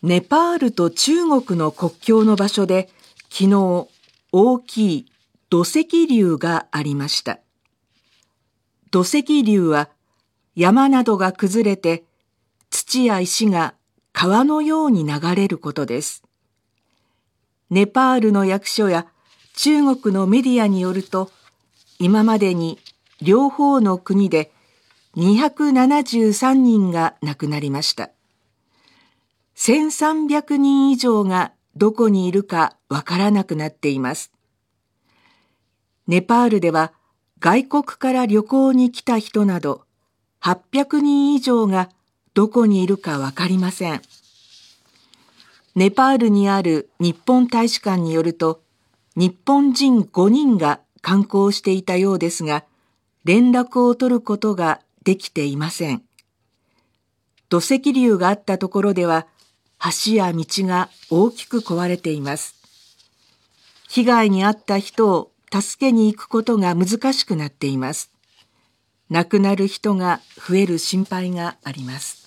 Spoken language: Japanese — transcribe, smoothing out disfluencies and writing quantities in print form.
ネパールと中国の国境の場所で昨日大きい土石流がありました。土石流は山などが崩れて土や石が川のように流れることです。ネパールの役所や中国のメディアによると、今までに両方の国で273人が亡くなりました。1300人以上がどこにいるかわからなくなっています。ネパールでは外国から旅行に来た人など800人以上がどこにいるかわかりません。ネパールにある日本大使館によると、日本人5人が観光していたようですが、連絡を取ることができていません。土石流があったところでは、橋や道が大きく壊れています。被害に遭った人を助けに行くことが難しくなっています。亡くなる人が増える心配があります。